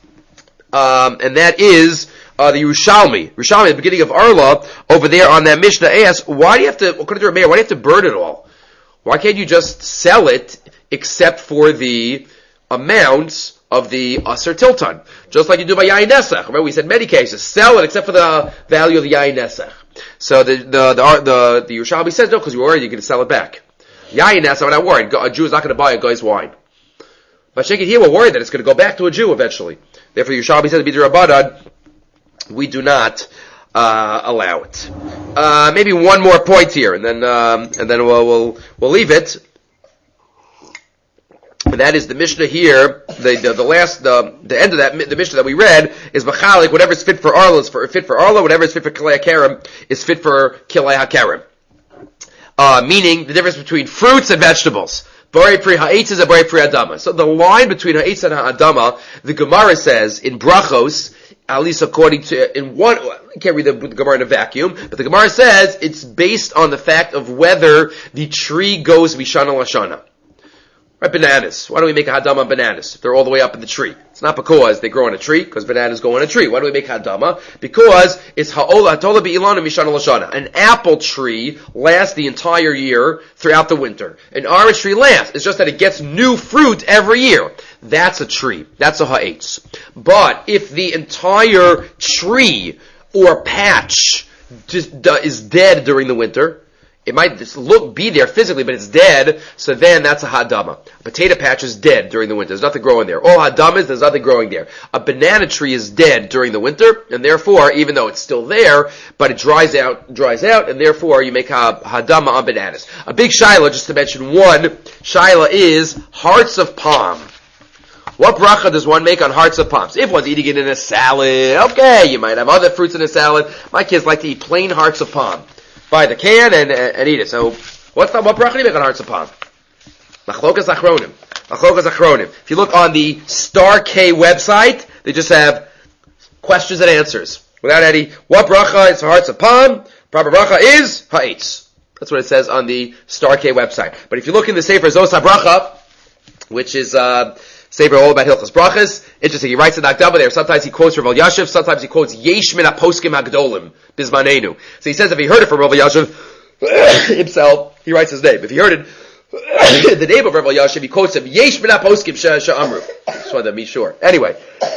Um, and that is uh, the Yerushalmi. Yerushalmi, at the beginning of Arla, over there on that Mishnah, asks, why do you have to, according to Rameir, why do you have to burn it all? Why can't you just sell it, except for the amounts of the Aser Tilton? Just like you do by Yain Nesach. Remember, we said many cases, sell it except for the value of the Yain Nesach. So the, the, the, the, the Yerushalmi says, no, because you're worried you're going to sell it back. Yain Nesach, we're not worried. A Jew is not going to buy a guy's wine. But Sheikh here, we're worried that it's going to go back to a Jew eventually. Therefore, Yerushalmi says, B'di Rabbanan, we do not uh, allow it. Uh, maybe one more point here, and then um, and then we'll, we'll we'll leave it. And that is the Mishnah here. The the, the last the the end of that the Mishnah that we read is B'chalik. Whatever is fit for Arla is for, fit for Arla. Whatever is fit for Kilei HaKerem is fit for Kilei HaKerem. Uh, meaning the difference between fruits and vegetables. Borei pri ha'etz is a borei pri adama. So the line between ha'etz and ha'adama, the Gemara says in Brachos, at least according to, in one, I can't read the, the Gemara in a vacuum, but the Gemara says it's based on the fact of whether the tree goes Mishana Lashana. Right, bananas. Why don't we make a hadama on bananas? If they're all the way up in the tree. It's not because they grow on a tree, because bananas go on a tree. Why do we make hadama? Because it's ha'ola ha'tola bi'ilana mishana lashana. An apple tree lasts the entire year throughout the winter. An orange tree lasts. It's just that it gets new fruit every year. That's a tree. That's a ha'etz. But if the entire tree or patch just is dead during the winter, it might just look, be there physically, but it's dead, so then that's a hadama. A potato patch is dead during the winter. There's nothing growing there. All hadamas, there's nothing growing there. A banana tree is dead during the winter, and therefore, even though it's still there, but it dries out, dries out, and therefore you make a hadama on bananas. A big shaila, just to mention one, shaila is hearts of palm. What bracha does one make on hearts of palms? If one's eating it in a salad, okay, you might have other fruits in a salad. My kids like to eat plain hearts of palm. Buy the can and, and, and eat it. So, what's the, what bracha do you make on hearts of palm? Machlokas achronim. Machlokas achronim. If you look on the Star K website, they just have questions and answers. Without any, what bracha is for hearts of palm? Proper bracha is ha'etz. That's what it says on the Star K website. But if you look in the Sefer Zos HaBracha, which is, uh, Sefer all about Hilchos Brachas. Interesting. He writes in Akdama there. Sometimes he quotes Rav Elyashiv. Sometimes he quotes Yesh min haposkim hagdolim bizmanenu. So he says if he heard it from Rav Elyashiv himself, he writes his name. If he heard it, the name of Rav Elyashiv, he quotes him Yesh min haposkim sha'amru. Just wanted to be sure. Anyway,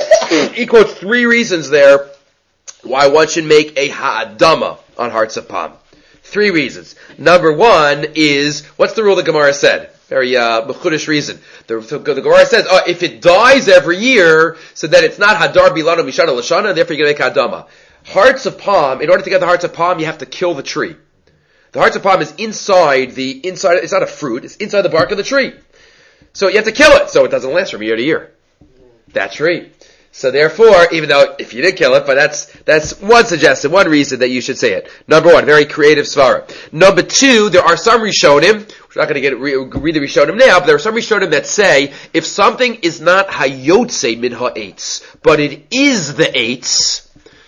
he quotes three reasons there why one should make a ha'adama on hearts of palm. Three reasons. Number one is, what's the rule the Gemara said? Very uh, mechudish reason. The, the, the Gemara says, oh, if it dies every year, so then it's not hadar bilano mishana lashana, and therefore you're going to make hadama. Hearts of palm, in order to get the hearts of palm, you have to kill the tree. The hearts of palm is inside the, inside, it's not a fruit, it's inside the bark of the tree. So you have to kill it, so it doesn't last from year to year. That tree. So therefore, even though, if you did kill it, but that's, that's one suggestion, one reason that you should say it. Number one, very creative svara. Number two, there are some Rishonim, we're not going to get read the Rishonim now, but there are some Rishonim that say, if something is not hayotze min ha'etz, but it is the eitz,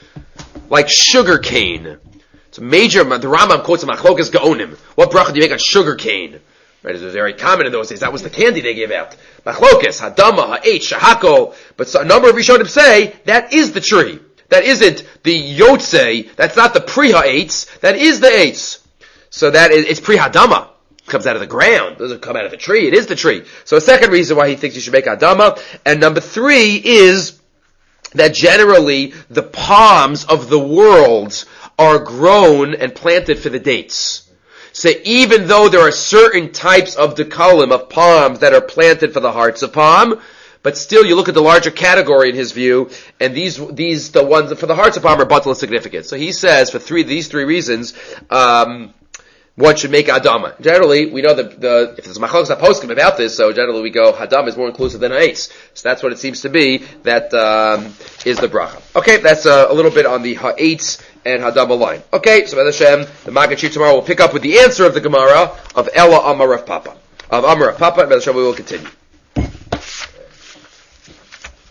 like sugar cane. It's a major, the Rambam quotes a machlokas gaonim. What bracha do you make on sugar cane? Right, it was very common in those days. That was the candy they gave out. Machlokas, hadama, ha'etz, shahako. But a number of Rishonim say, that is the tree. That isn't the yotze. That's not the pri ha'etz. That is the eitz. So that is, it's pri hadama. It comes out of the ground. It doesn't come out of the tree. It is the tree. So a second reason why he thinks you should make hadama. And number three is that generally the palms of the world are grown and planted for the dates. So even though there are certain types of dekalim, of palms, that are planted for the hearts of palm, but still you look at the larger category in his view, and these, these, the ones for the hearts of palm are batal and significant. So he says, for three, these three reasons, um, one should make Adama. Generally, we know that the, if there's machlokes haposkim about this, so generally we go, Hadam is more inclusive than ha'etz. So that's what it seems to be, that, um, is the bracha. Okay, that's uh, a little bit on the ha'etz and Hadama line. Okay, so B'ez Hashem, the Maggid Shir tomorrow will pick up with the answer of the Gemara of Ella Amar Rav Papa. Of Amar Rav Papa, and B'ez Hashem we will continue.